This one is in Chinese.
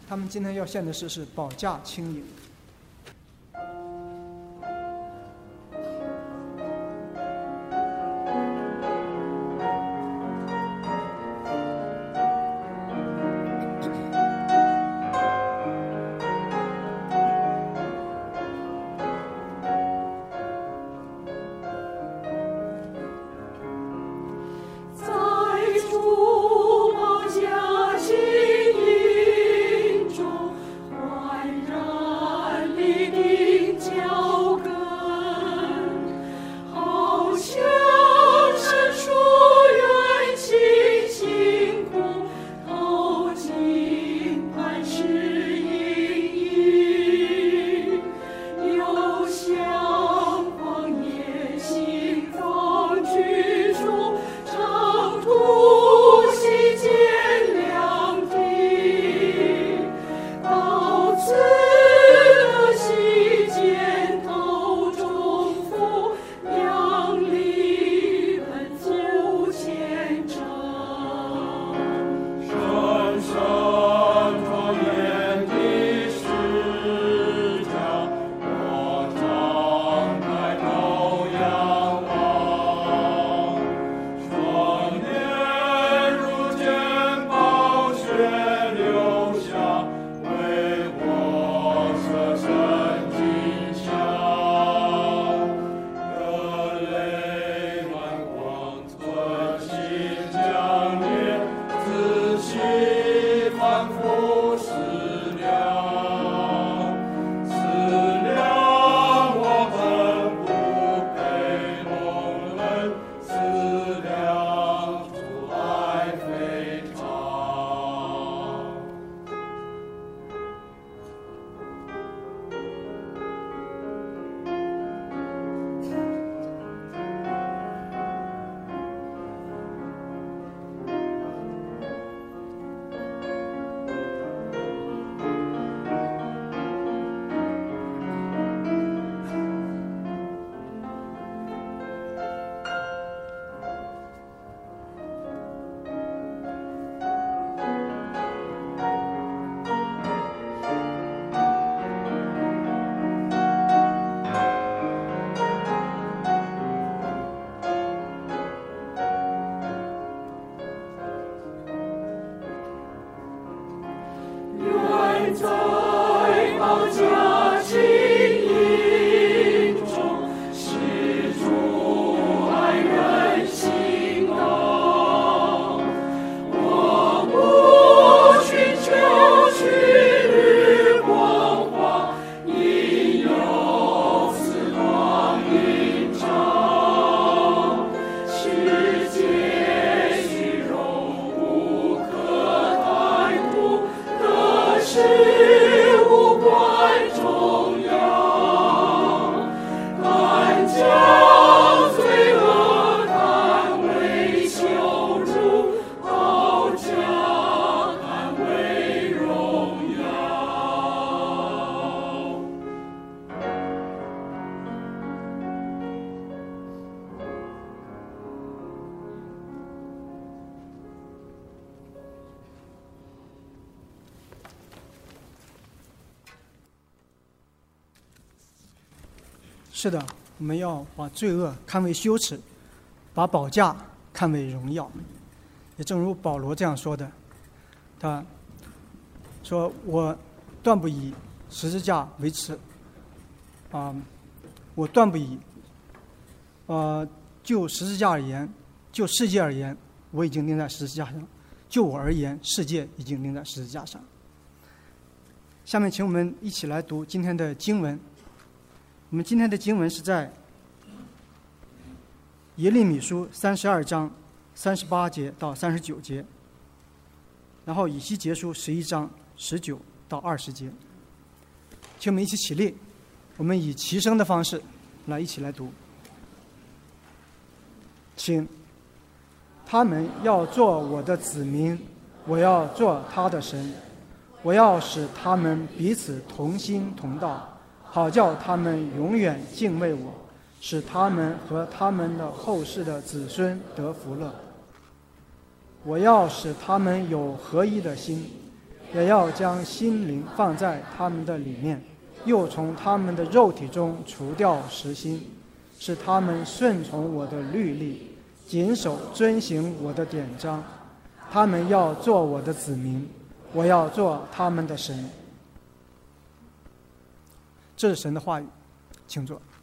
他们今天要献的是保驾轻盈。是的，我们要把罪恶看为羞耻，把宝价看为荣耀。也正如保罗这样说的，他说：“我断不以十字架为耻，我断不以就十字架而言，就世界而言，我已经钉在十字架上；就我而言，世界已经钉在十字架上。”下面，请我们一起来读今天的经文。我们今天的经文是在耶利米书32章38节到39节，然后以西结书11章19到20节。请我们一起起立，我们以齐声的方式来一起来读。请，他们要做我的子民，我要做他的神，我要使他们彼此同心同道，好叫他们永远敬畏我，使他们和他们的后世的子孙得福乐。我要使他们有合一的心， 也要将心灵放在他们的里面，又从他们的肉体中除掉实心，使他们顺从我的律例，谨守遵行我的典章。他们要做我的子民，我要做他们的神。这是神的话语，请坐。